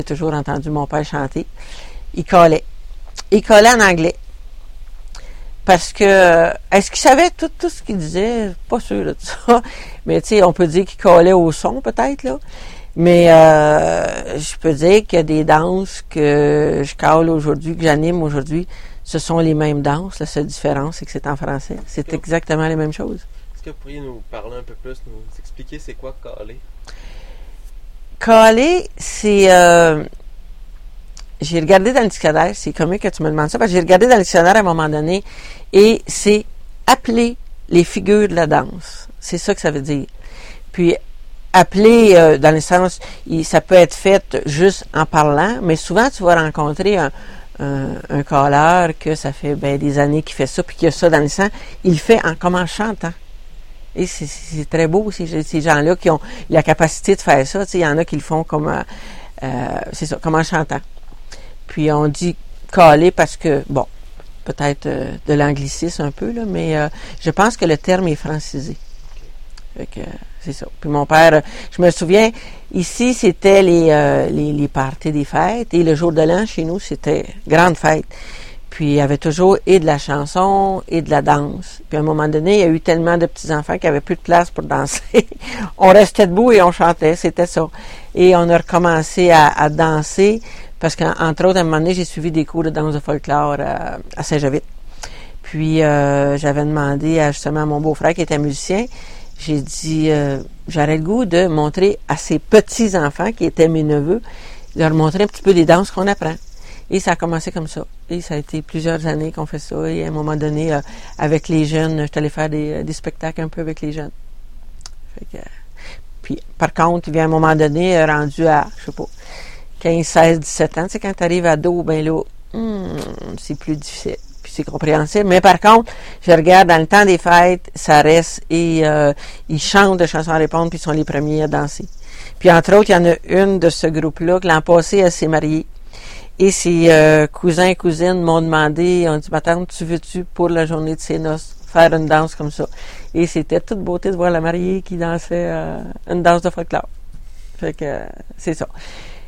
J'ai toujours entendu mon père chanter. Il collait. Il collait en anglais. Parce que, est-ce qu'il savait tout ce qu'il disait? Pas sûr de ça. Mais tu sais, on peut dire qu'il collait au son, peut-être, là. Mais je peux dire qu'il y a des danses que je colle aujourd'hui, que j'anime aujourd'hui, ce sont les mêmes danses. La seule différence, c'est que c'est en français. C'est exactement les mêmes choses. Est-ce que vous pourriez nous parler un peu plus, nous expliquer c'est quoi caller? Caller, c'est... j'ai regardé dans le dictionnaire, c'est comique que tu me demandes ça, parce que j'ai regardé dans le dictionnaire à un moment donné, et c'est appeler les figures de la danse. C'est ça que ça veut dire. Puis, appeler, dans le sens, ça peut être fait juste en parlant, mais souvent, tu vas rencontrer un calleur que ça fait des années qu'il fait ça, puis qu'il a ça dans le sang. Il le fait comme en chantant. Et c'est très beau, ces gens-là qui ont la capacité de faire ça. Tu sais, il y en a qui le font comme, c'est ça, comme en chantant. Puis on dit caler parce que, bon, peut-être de l'anglicisme un peu, là, mais je pense que le terme est francisé. Fait que, c'est ça. Puis mon père, je me souviens, ici, c'était les parties des fêtes, et le jour de l'an, chez nous, c'était grande fête. Puis il y avait toujours et de la chanson et de la danse. Puis à un moment donné, il y a eu tellement de petits-enfants qu'il n'y avait plus de place pour danser. On restait debout et on chantait, c'était ça. Et on a recommencé à danser, parce qu'entre autres, à un moment donné, j'ai suivi des cours de danse de folklore à Saint-Jovite. Puis j'avais demandé justement à mon beau-frère qui était musicien, j'ai dit, j'aurais le goût de montrer à ces petits-enfants qui étaient mes neveux, de leur montrer un petit peu des danses qu'on apprend. Et ça a commencé comme ça. Et ça a été plusieurs années qu'on fait ça. Et à un moment donné, avec les jeunes, je suis allée faire des spectacles un peu avec les jeunes. Fait que, puis, par contre, il vient un moment donné, rendu à, je sais pas, 15, 16, 17 ans, tu sais, quand tu arrives à dos, ben là, c'est plus difficile. Puis c'est compréhensible. Mais par contre, je regarde dans le temps des fêtes, ça reste et ils chantent de chansons à répondre, puis ils sont les premiers à danser. Puis entre autres, il y en a une de ce groupe-là que l'an passé, elle s'est mariée. Et ses cousins et cousines m'ont demandé, on dit, ma tante, tu veux-tu pour la journée de ses noces faire une danse comme ça? Et c'était toute beauté de voir la mariée qui dansait une danse de folklore. Fait que c'est ça.